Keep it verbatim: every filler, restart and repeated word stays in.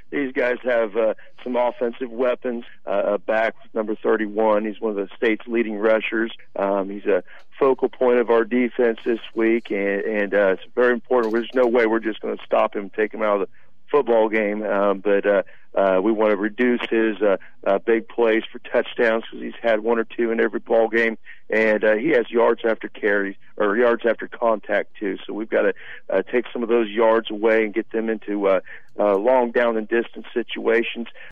these guys have uh, some offensive weapons. Uh, back number thirty-one, he's one of the state's leading rushers. Um, he's a focal point of our defense this week, and, and uh, it's very important. There's no way we're just going to stop him, take him out of the football game, um, but uh, uh, we want to reduce his uh, uh, big plays for touchdowns because he's had one or two in every ball game, and uh, he has yards after carry or yards after contact too. So we've got to uh, take some of those yards away and get them into uh, uh, long down and distance situations.